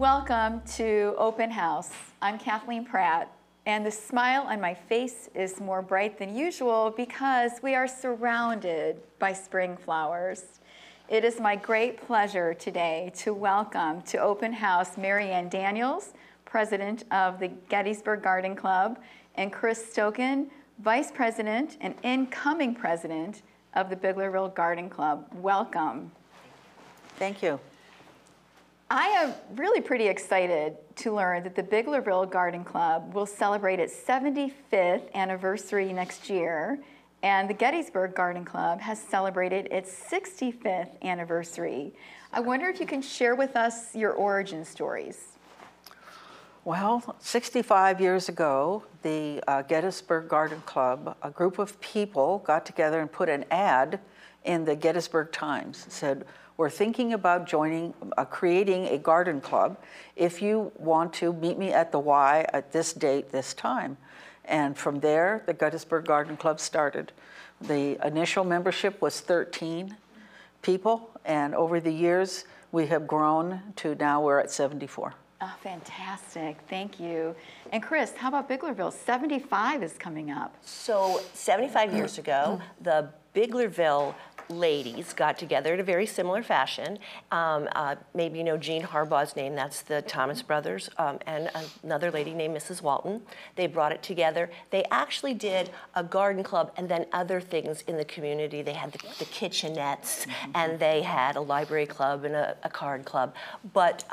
Welcome to Open House. I'm Kathleen Pratt, and the smile on my face is more bright than usual because we are surrounded by spring flowers. It is my great pleasure today to welcome to Open House Mary Ann Daniels, President of the Gettysburg Garden Club, and Chris Stokin, Vice President and incoming President of the Biglerville Garden Club. Welcome. Thank you. I am really pretty excited to learn that the Biglerville Garden Club will celebrate its 75th anniversary next year, and the Gettysburg Garden Club has celebrated its 65th anniversary. I wonder if you can share with us your origin stories. Well, 65 years ago, the Gettysburg Garden Club, a group of people got together and put an ad in the Gettysburg Times. It said, "We're thinking about creating a garden club. If you want to, meet me at the Y at this date, this time." And from there, the Gettysburg Garden Club started. The initial membership was 13 people, and over the years, we have grown to now we're at 74. Oh, fantastic. Thank you. And Chris, how about Biglerville? 75 is coming up. So 75 years ago, the Biglerville ladies got together in a very similar fashion. Maybe you know Jean Harbaugh's name, that's the Thomas brothers, and another lady named Mrs. Walton. They brought it together. They actually did a garden club and then other things in the community. They had the kitchenettes, and they had a library club and a card club. But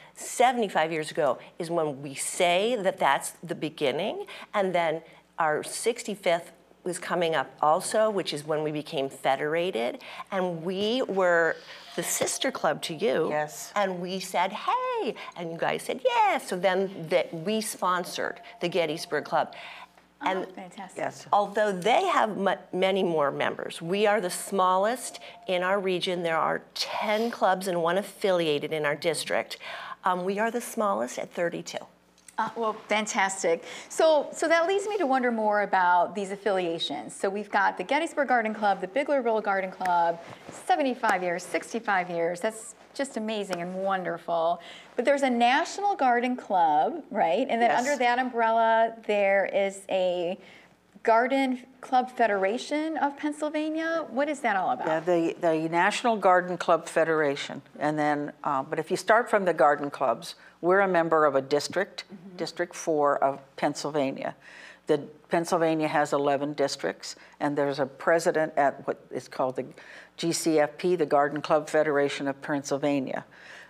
75 years ago is when we say that that's the beginning, and then our 65th was coming up also, which is when we became federated, and we were the sister club to you. Yes. And we said, hey, and you guys said, yeah. So then we sponsored the Gettysburg Club. And fantastic. Yes. although they have many more members, we are the smallest in our region. There are 10 clubs and one affiliated in our district. We are the smallest at 32. Well, fantastic. So that leads me to wonder more about these affiliations. So we've got the Gettysburg Garden Club, the Biglerville Garden Club, 75 years, 65 years. That's just amazing and wonderful. But there's a National Garden Club, right? And then Yes. under that umbrella, there is a Garden Club Federation of Pennsylvania. What is that all about? Yeah, the National Garden Club Federation. And then, but if you start from the garden clubs, we're a member of a district, District 4 of Pennsylvania. Pennsylvania has 11 districts, and there's a president at what is called the GCFP, the Garden Club Federation of Pennsylvania.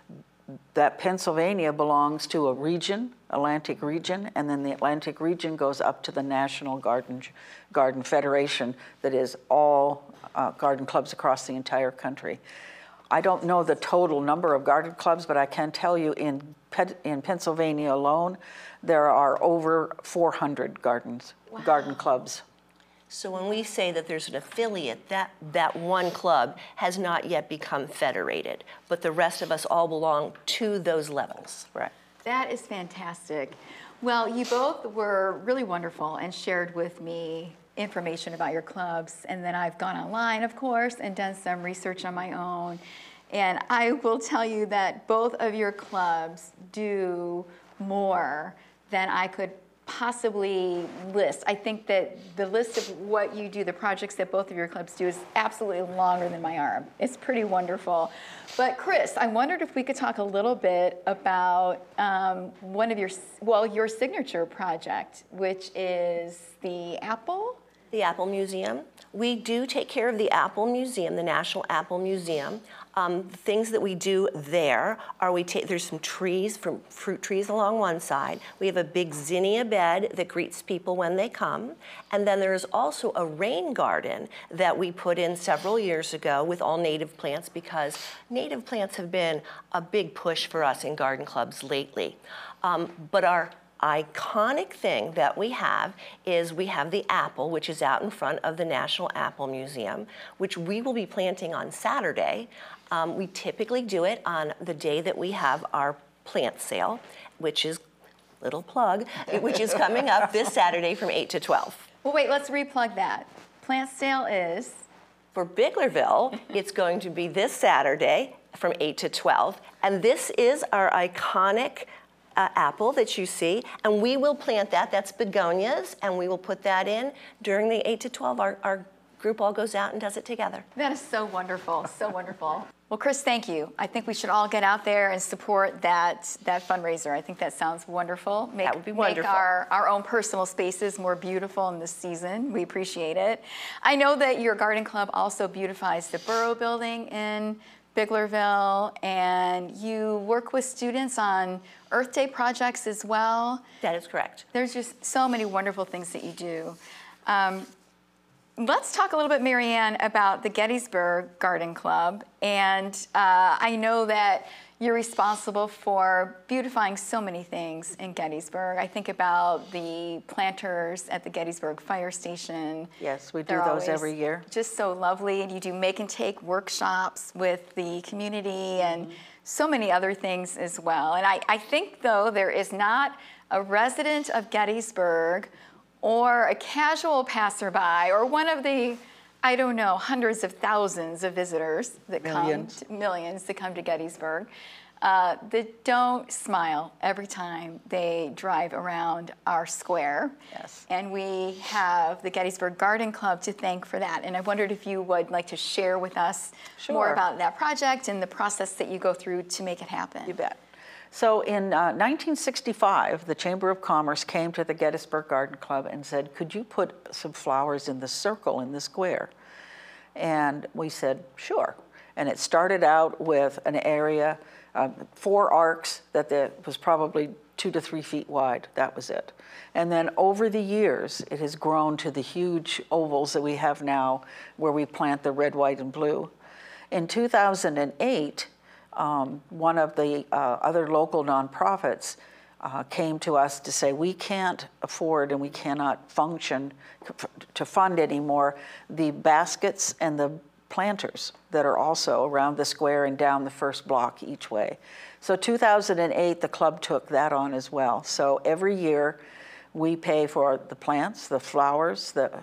That Pennsylvania belongs to a region, Atlantic region, and then the Atlantic region goes up to the National Garden Federation that is all garden clubs across the entire country. I don't know the total number of garden clubs, but I can tell you in Pennsylvania alone, there are over 400 garden clubs. So when we say that there's an affiliate, that one club has not yet become federated, but the rest of us all belong to those levels. Right. That is fantastic. Well, you both were really wonderful and shared with me information about your clubs. And then I've gone online, of course, and done some research on my own. And I will tell you that both of your clubs do more than I could possibly list. I think that the list of what you do, the projects that both of your clubs do, is absolutely longer than my arm. It's pretty wonderful. But Chris, I wondered if we could talk a little bit about one of your signature project, which is the Apple. The Apple Museum. We do take care of the Apple Museum, the National Apple Museum. The things that we do there are there's some trees, from fruit trees along one side. We have a big zinnia bed that greets people when they come. And then there is also a rain garden that we put in several years ago with all native plants, because native plants have been a big push for us in garden clubs lately. But our iconic thing that we have is we have the apple, which is out in front of the National Apple Museum, which we will be planting on Saturday. We typically do it on the day that we have our plant sale, which is, little plug, which is coming up this Saturday from 8 to 12. Well, wait, let's replug that. Plant sale is? For Biglerville, it's going to be this Saturday from 8 to 12. And this is our iconic apple that you see, and we will plant that. That's begonias, and we will put that in during the 8 to 12. Our group all goes out and does it together. That is so wonderful, so wonderful. Well, Chris, thank you. I think we should all get out there and support that fundraiser. I think that sounds wonderful. That would be wonderful. Make our own personal spaces more beautiful in this season. We appreciate it. I know that your garden club also beautifies the Borough Building in Biglerville, and you work with students on Earth Day projects as well. That is correct. There's just so many wonderful things that you do. Let's talk a little bit, Marianne, about the Gettysburg Garden Club. And I know that you're responsible for beautifying so many things in Gettysburg. I think about the planters at the Gettysburg Fire Station. Yes, we do They're those always every year. Just so lovely. And you do make and take workshops with the community and so many other things as well. And I think, though, there is not a resident of Gettysburg or a casual passerby, or one of the, I don't know, hundreds of thousands of visitors that millions that come to Gettysburg, that don't smile every time they drive around our square. Yes. And we have the Gettysburg Garden Club to thank for that. And I wondered if you would like to share with us more Sure. about that project and the process that you go through to make it happen. You bet. So in 1965, the Chamber of Commerce came to the Gettysburg Garden Club and said, could you put some flowers in the circle in the square? And we said, sure. And it started out with an area, 4 arcs that was probably 2 to 3 feet wide. That was it. And then over the years, it has grown to the huge ovals that we have now where we plant the red, white, and blue. In 2008, one of the other local nonprofits came to us to say we can't afford and we cannot function to fund anymore the baskets and the planters that are also around the square and down the first block each way. So 2008, the club took that on as well. So every year we pay for the plants, the flowers, the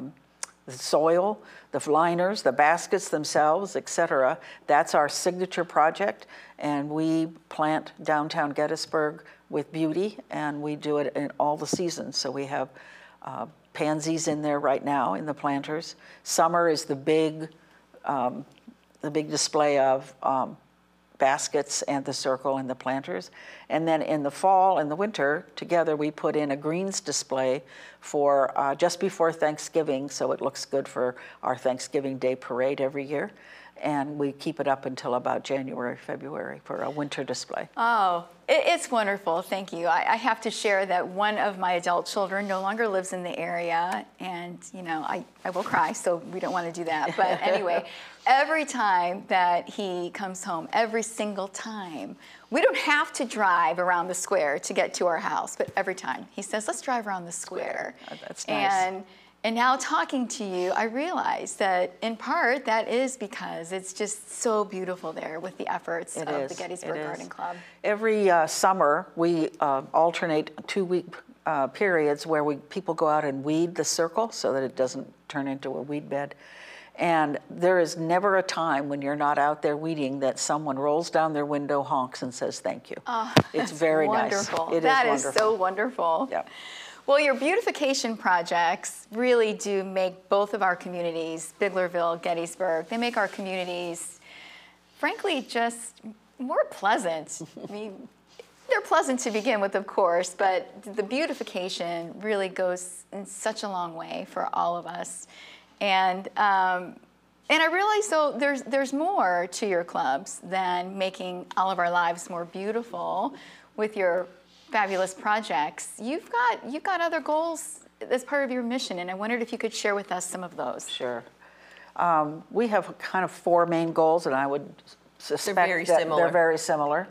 soil, the liners, the baskets themselves, etc. That's our signature project, and we plant downtown Gettysburg with beauty, and we do it in all the seasons. So we have pansies in there right now in the planters. Summer is the big display of baskets and the circle and the planters. And then in the fall and the winter, together we put in a greens display for just before Thanksgiving, so it looks good for our Thanksgiving Day parade every year. And we keep it up until about January, February for a winter display. Oh, it's wonderful. Thank you. I have to share that one of my adult children no longer lives in the area, and I will cry, so we don't want to do that. But anyway, every time that he comes home, every single time, we don't have to drive around the square to get to our house, but every time he says, let's drive around the square. Oh, that's nice. And now talking to you, I realize that in part that is because it's just so beautiful there with the efforts of the Gettysburg Garden Club. Every summer, we alternate 2-week periods where people go out and weed the circle so that it doesn't turn into a weed bed. And there is never a time when you're not out there weeding that someone rolls down their window, honks, and says thank you. Oh, it's very wonderful. nice. That is so wonderful. Yeah. Well, your beautification projects really do make both of our communities, Biglerville, Gettysburg, they make our communities, frankly, just more pleasant. I mean, they're pleasant to begin with, of course, but the beautification really goes in such a long way for all of us. And I realize, though, there's more to your clubs than making all of our lives more beautiful with your fabulous projects. You've got other goals as part of your mission, and I wondered if you could share with us some of those. Sure. We have kind of 4 main goals, and I would suspect very that similar. they're very similar.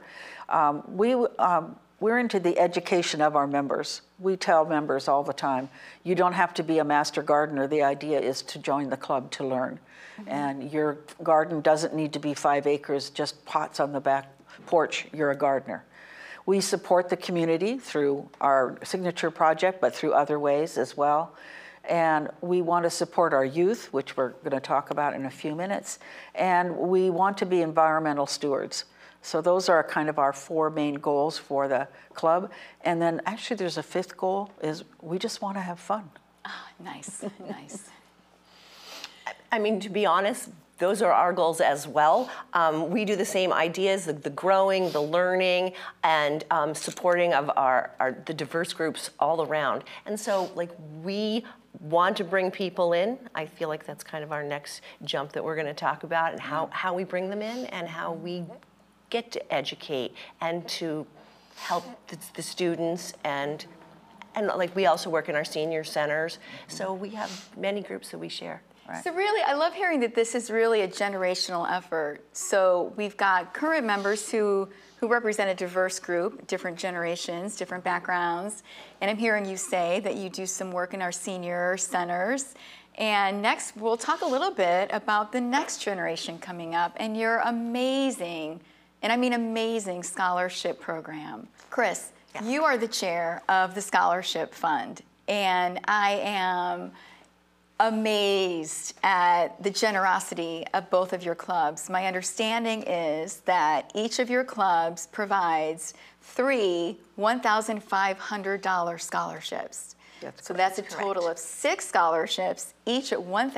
We're into the education of our members. We tell members all the time, you don't have to be a master gardener. The idea is to join the club to learn. Mm-hmm. And your garden doesn't need to be 5 acres, just pots on the back porch. You're a gardener. We support the community through our signature project, but through other ways as well. And we want to support our youth, which we're going to talk about in a few minutes. And we want to be environmental stewards. So those are kind of our 4 main goals for the club. And then actually there's a 5th goal, is we just want to have fun. Ah, nice, nice. I mean, to be honest, those are our goals as well. We do the same ideas, the growing, the learning, and supporting of the diverse groups all around. And so, like, we want to bring people in. I feel like that's kind of our next jump that we're going to talk about, and how we bring them in and how we get to educate and to help the students and like we also work in our senior centers. So we have many groups that we share. Right. So really, I love hearing that this is really a generational effort. So we've got current members who represent a diverse group, different generations, different backgrounds. And I'm hearing you say that you do some work in our senior centers. And next, we'll talk a little bit about the next generation coming up and your amazing, and I mean amazing, scholarship program. Chris, Yeah. you are the chair of the Scholarship Fund. And I am amazed at the generosity of both of your clubs. My understanding is that each of your clubs provides 3 $1,500 scholarships. So that's a total of 6 scholarships, each at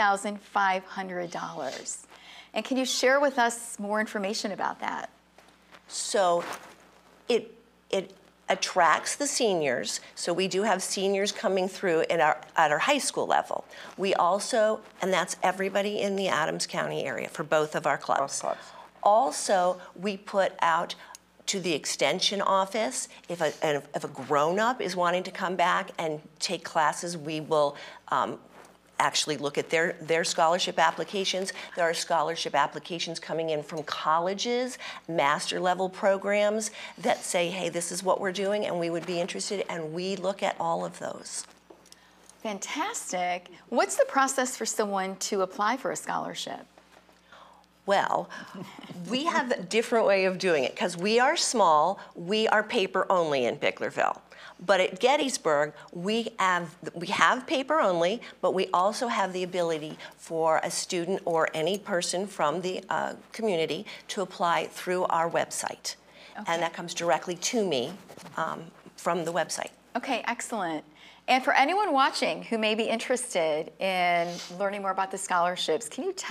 $1,500. And can you share with us more information about that? So it attracts the seniors. So we do have seniors coming through at our high school level. We also, and that's everybody in the Adams County area for both of our clubs. Both clubs. Also, we put out to the extension office, if a grown-up is wanting to come back and take classes, we will actually look at their scholarship applications. There are scholarship applications coming in from colleges, master level programs that say, hey, this is what we're doing and we would be interested, and we look at all of those. Fantastic. What's the process for someone to apply for a scholarship? Well, we have a different way of doing it because we are small, we are paper only in Biglerville. But at Gettysburg, we have paper only, but we also have the ability for a student or any person from the community to apply through our website. Okay. And that comes directly to me from the website. Okay, excellent. And for anyone watching who may be interested in learning more about the scholarships, can you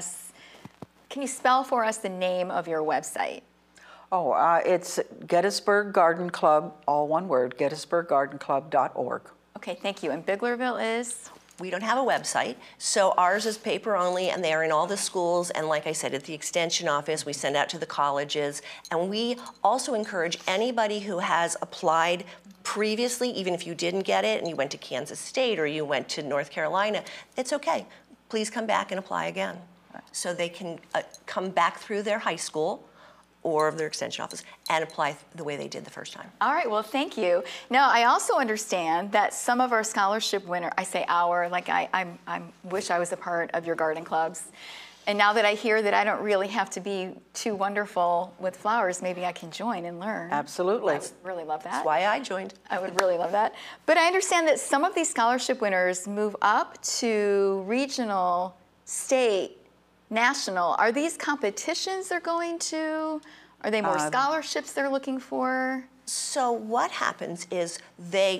spell for us the name of your website? Oh, it's Gettysburg Garden Club, all one word, gettysburggardenclub.org. Okay, thank you. And Biglerville is? We don't have a website, so ours is paper only, and they are in all the schools, and like I said, at the extension office, we send out to the colleges, and we also encourage anybody who has applied previously, even if you didn't get it and you went to Kansas State or you went to North Carolina, it's okay. Please come back and apply again. So they can come back through their high school or their extension office and apply the way they did the first time. All right, well, thank you. Now, I also understand that some of our scholarship winners, I say our, like I wish I was a part of your garden clubs. And now that I hear that I don't really have to be too wonderful with flowers, maybe I can join and learn. Absolutely. I would really love that. That's why I joined. I would really love that. But I understand that some of these scholarship winners move up to regional, state, national. Are these competitions they're going to? Are they more scholarships they're looking for? So what happens is they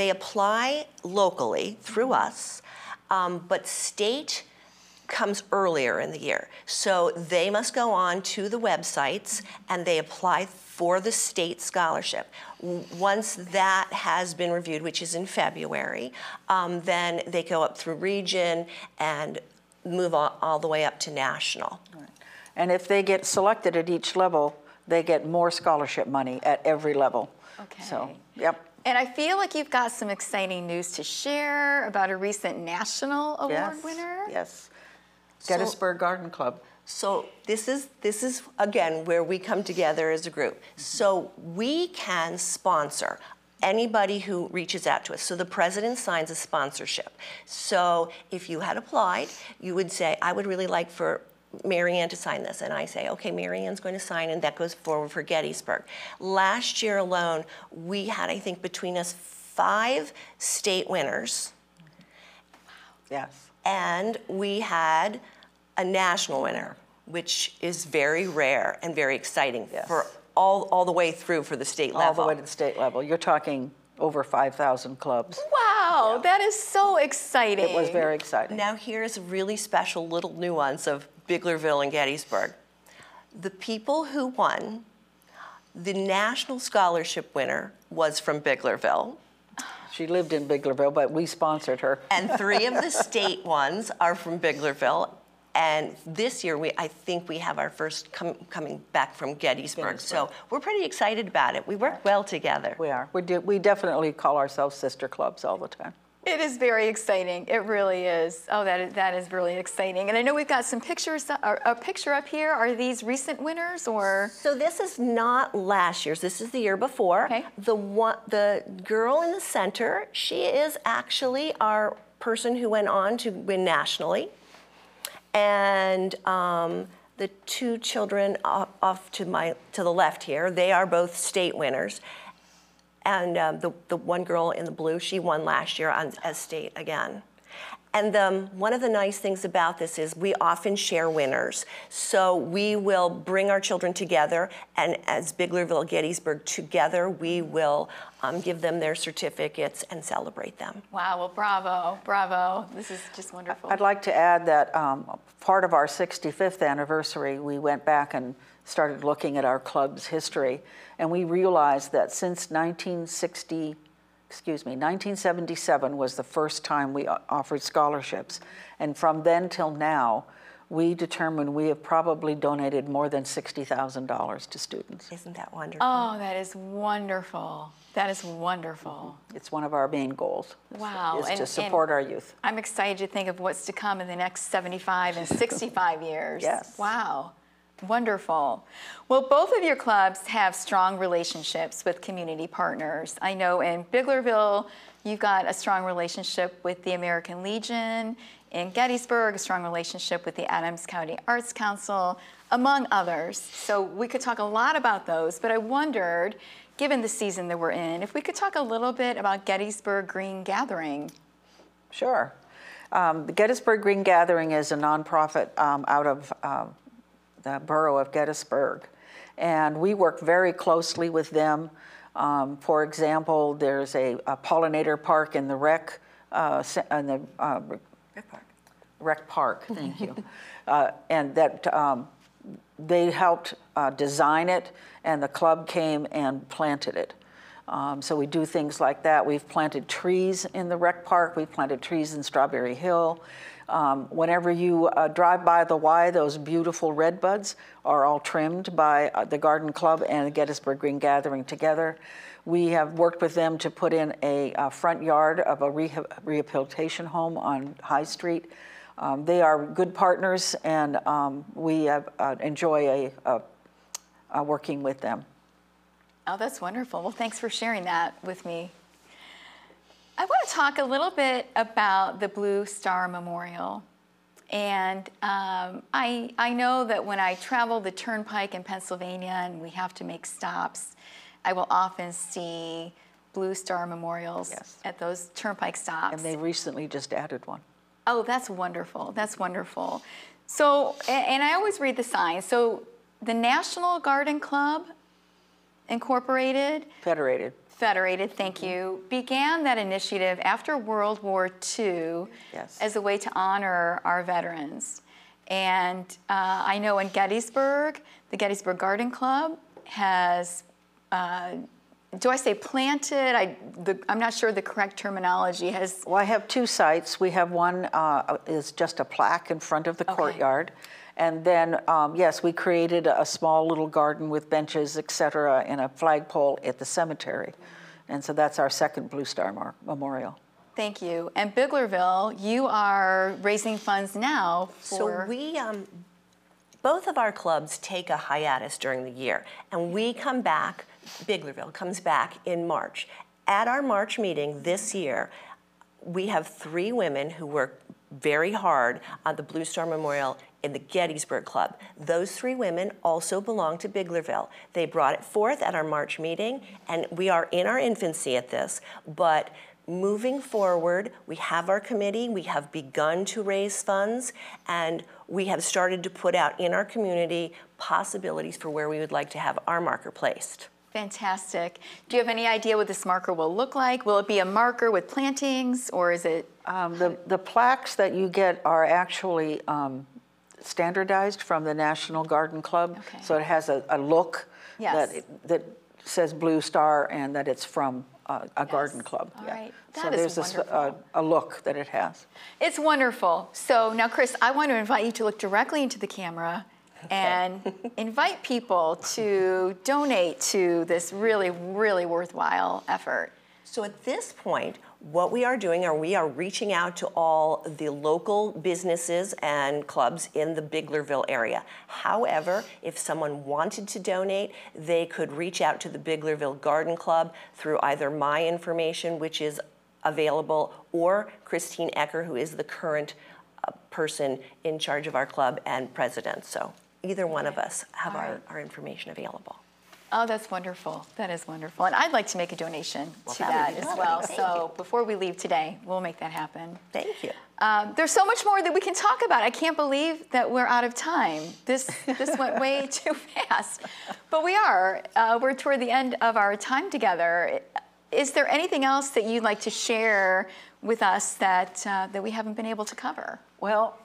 apply locally through us, but state comes earlier in the year. So they must go on to the websites and they apply for the state scholarship. Once that has been reviewed, which is in February, then they go up through region and move all the way up to national. Right. And if they get selected at each level, they get more scholarship money at every level. Okay. So, yep. And I feel like you've got some exciting news to share about a recent national award winner. Yes. Gettysburg Garden Club. So this is again where we come together as a group. So we can sponsor anybody who reaches out to us. So the president signs a sponsorship. So if you had applied, you would say, I would really like for Mary Ann to sign this. And I say, okay, Mary Ann's going to sign, and that goes forward for Gettysburg. Last year alone, we had, I think, between us 5 state winners. Yes. And we had a national winner, which is very rare and very exciting Yes. for all the way through for the state level. All the way to the state level. You're talking over 5,000 clubs. Wow, that is so exciting. It was very exciting. Now here's a really special little nuance of Biglerville and Gettysburg. The people who won, the national scholarship winner was from Biglerville, She lived in Biglerville, but we sponsored her. and 3 of the state ones are from Biglerville. And this year, I think we have our first coming back from Gettysburg. So we're pretty excited about it. We work well together. We are. We definitely call ourselves sister clubs all the time. It is very exciting. It really is. Oh, that is really exciting. And I know we've got some pictures, a picture up here. Are these recent winners or? So this is not last year's. This is the year before. Okay. The girl in the center, she is actually our person who went on to win nationally. And the 2 children off to the left here, they are both state winners. And the one girl in the blue, she won last year as state again. And one of the nice things about this is we often share winners. So we will bring our children together, and as Biglerville, Gettysburg together, we will give them their certificates and celebrate them. Wow, well, bravo, bravo. This is just wonderful. I'd like to add that part of our 65th anniversary, we went back and started looking at our club's history, and we realized that since 1977 was the first time we offered scholarships, and from then till now, we determined we have probably donated more than $60,000 to students. Isn't that wonderful? Oh, that is wonderful. That is wonderful. It's one of our main goals. Wow. Is to support our youth. I'm excited to think of what's to come in the next 75 and 65 years. Yes. Wow. Wonderful. Well, both of your clubs have strong relationships with community partners. I know in Biglerville, you've got a strong relationship with the American Legion. In Gettysburg, a strong relationship with the Adams County Arts Council, among others. So we could talk a lot about those, but I wondered, given the season that we're in, if we could talk a little bit about Gettysburg Green Gathering. Sure. The Gettysburg Green Gathering is a nonprofit out of the borough of Gettysburg, and we work very closely with them. For example, there's a pollinator park in the rec park. Thank you, and that they helped design it, and the club came and planted it. So we do things like that. We've planted trees in the rec park. We've planted trees in Strawberry Hill. Whenever you drive by the Y, those beautiful red buds are all trimmed by the Garden Club and the Gettysburg Green Gathering together. We have worked with them to put in a front yard of a rehabilitation home on High Street. They are good partners, and we enjoy working with them. Oh, that's wonderful. Well, thanks for sharing that with me. I want to talk a little bit about the Blue Star Memorial. And I know that when I travel the Turnpike in Pennsylvania and we have to make stops, I will often see Blue Star Memorials at those Turnpike stops. And they recently just added one. Oh, that's wonderful. That's wonderful. So, and I always read the signs. So the National Garden Club Incorporated, Federated, thank you, began that initiative after World War II as a way to honor our veterans. And I know in Gettysburg, the Gettysburg Garden Club has, do I say planted? I'm not sure the correct terminology. Well, I have 2 sites. We have one is just a plaque in front of the courtyard. And then, yes, we created a small little garden with benches, et cetera, and a flagpole at the cemetery. And so that's our second Blue Star Memorial. Thank you. And Biglerville, you are raising funds now for... So we, both of our clubs take a hiatus during the year, and we come back, Biglerville comes back in March. At our March meeting this year, we have 3 women who work very hard on the Blue Star Memorial in the Gettysburg Club. Those 3 women also belong to Biglerville. They brought it forth at our March meeting, and we are in our infancy at this, but moving forward, we have our committee, we have begun to raise funds, and we have started to put out in our community possibilities for where we would like to have our marker placed. Fantastic. Do you have any idea what this marker will look like? Will it be a marker with plantings, or is it? The plaques that you get are actually standardized from the National Garden Club. Okay. So it has a look Yes. that says Blue Star and that it's from a garden Yes. club. All Yeah. right. So That is there's wonderful. a look that it has. It's wonderful. So now, Chris, I want to invite you to look directly into the camera and invite people to donate to this really, really worthwhile effort. So at this point, what we are doing are we are reaching out to all the local businesses and clubs in the Biglerville area. However, if someone wanted to donate, they could reach out to the Biglerville Garden Club through either my information, which is available, or Christine Ecker, who is the current person in charge of our club and president. So either one of us have All right. our information available. Oh, that's wonderful. That is wonderful. And I'd like to make a donation to that that would be as lovely. well. Thank So before we leave today, we'll make that happen. Thank you. There's so much more that we can talk about. I can't believe that we're out of time. This went way too fast. But we are. We're toward the end of our time together. Is there anything else that you'd like to share with us that we haven't been able to cover? Well,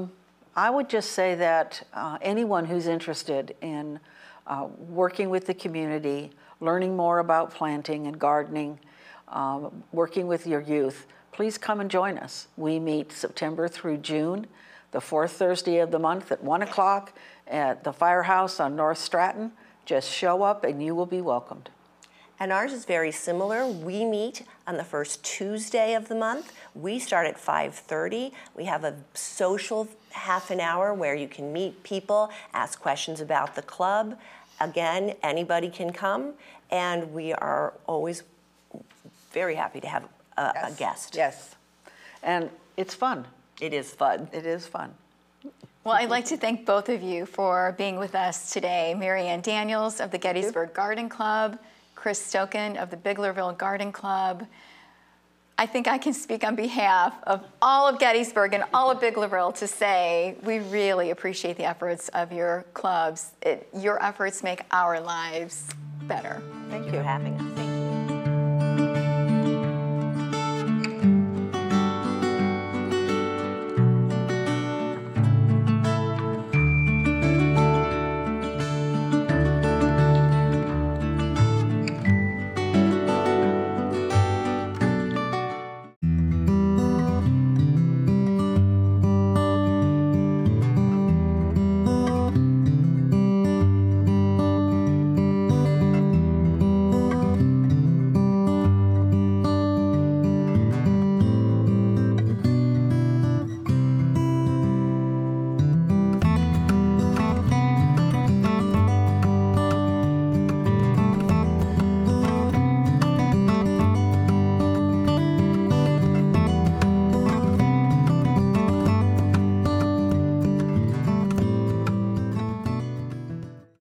I would just say that anyone who's interested in working with the community, learning more about planting and gardening, working with your youth, please come and join us. We meet September through June, the fourth Thursday of the month at 1 o'clock at the Firehouse on North Stratton. Just show up and you will be welcomed. And ours is very similar. We meet on the first Tuesday of the month. We start at 5:30. We have a social half an hour where you can meet people, ask questions about the club. Again, anybody can come, and we are always very happy to have a guest. Yes. And it's fun. It is fun. It is fun. Well, I'd like to thank both of you for being with us today. Mary Ann Daniels of the Gettysburg Garden Club, Chris Stokin of the Biglerville Garden Club. I think I can speak on behalf of all of Gettysburg and all of Biglerville to say we really appreciate the efforts of your clubs. Your efforts make our lives better. Thank you for having us.